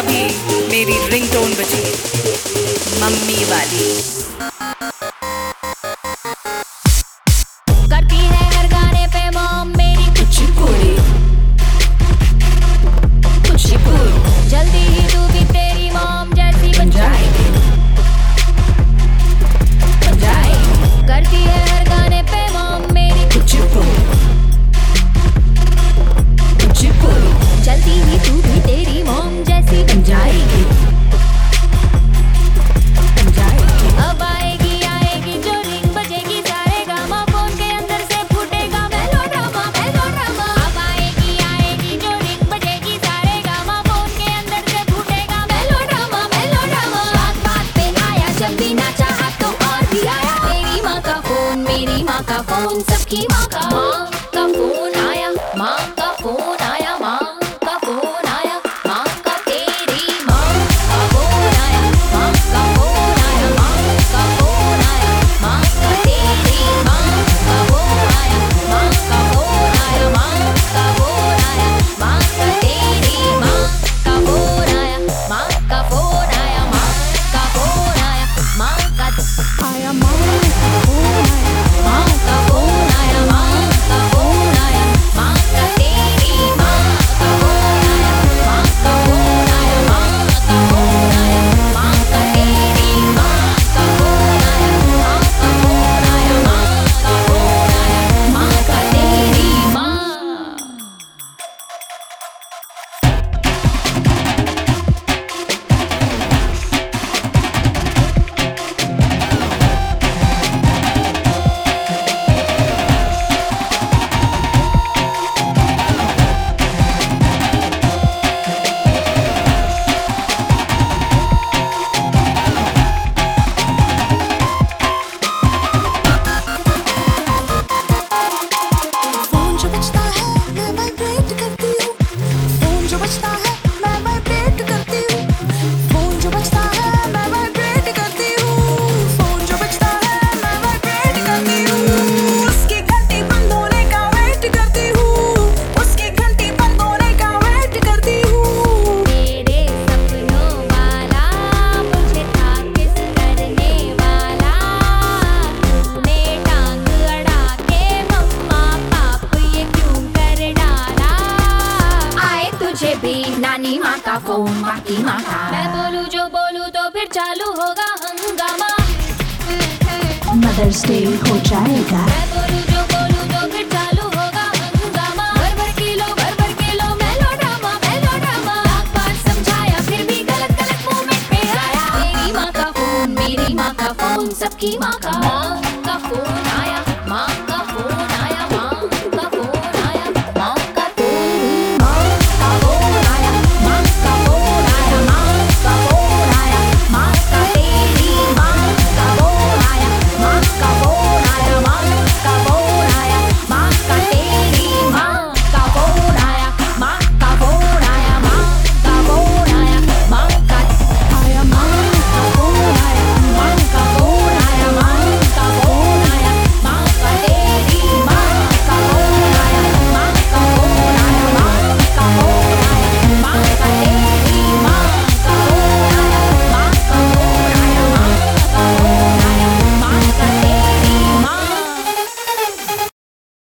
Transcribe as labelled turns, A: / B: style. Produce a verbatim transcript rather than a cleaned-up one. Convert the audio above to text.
A: भी मेरी रिंगटोन बजी, मम्मी वाली।
B: करती है हर गाने पे मॉम मेरी
A: कुचिपुड़ी कुचिपुड़ी।
B: जल्दी ही तू भी तेरी मॉम जैसी बन जाएगी,
A: बन जाएगी।
B: करती है हर गाने पे मॉम मेरी
A: कुचिपुड़ी कुचिपुड़ी।
B: जल्दी ही तू भी तेरी मॉम जैसी बन जाएगी,
A: बन जाएगी।
B: अब आएगी आएगी जो रिंग बजेगी, सारे गामा फोन के अंदर से फूटेगा मेलोड्रामा मेलोड्रामा। अब आएगी आएगी जो रिंग बजेगी, सारे गामा फोन के अंदर से फूटेगा मेलोड्रामा मेलोड्रामा। बात बात पे आया जब भी ना चाहा तो और भी आया, तेरी माँ का फोन मेरी माँ का फोन सबकी माँ का। माँ का फोन आया, माँ का फोन आया, माँ का फोन आया, माँ का तेरी माँ का फोन आया, माँ का फोन आया, माँ का फोन आया, माँ का तेरी माँ का फोन आया, माँ का फोन आया, माँ का फोन आया, माँ का तेरी माँ का फोन आया, माँ का फोन आया, माँ का फोन आया, माँ का आया, माँ का फोन आया, माँ का फोन आया, माँ का फोन आया, माँ का तेरी माँ का फोन आया, माँ का फोन आया, माँ का फोन आया, माँ का तेरी माँ का फोन आया, माँ का फोन आया, माँ का फोन आया, माँ का तेरी माँ।
C: फोन जो बजता है मैं वाइब्रेट करती हूँ, फोन जो बजता है मैं वाइब्रेट करती हूँ, फोन जो बजता है मैं वाइब्रेट करती हूँ, फोन जो बजता है मैं वाइब्रेट करती हूँ। उसकी घंटी बंद होने का वेट करती हूँ, उसकी घंटी बंद होने का वेट करती हूँ।
B: मेरे सपनों वाला मुझे था किस करने वाला, तूने टांग अड़ा के मम्मा पाप ये क्यों कर डाला। आए तुझे भी नानी माँ का फोन माँ की माँ का, मैं बोलूँ जो बोलूँ तो फिर चालू होगा हंगामा।
C: मदर्स डे हो जाएगा,
B: मैं बोलूँ जो बोलूँ तो फिर चालू होगा हंगामा। भर भर किलो भर भर किलो मेलोड्रामा मेलोड्रामा। लाख बार समझाया फिर भी गलत गलत मोमेंट पे आया, तेरी माँ का फोन मेरी माँ का फोन सबकी माँ का। माँ का फोन